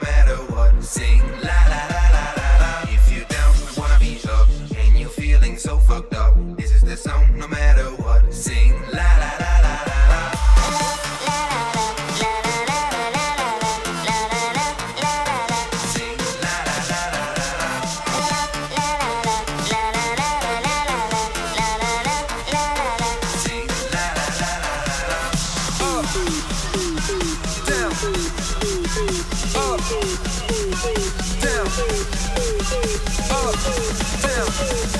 matter what. Sing la la la la la la. If you down, wanna be up, and you're feeling so fucked up, this is the song no matter what. Sing la la la la la la. Down, up, down.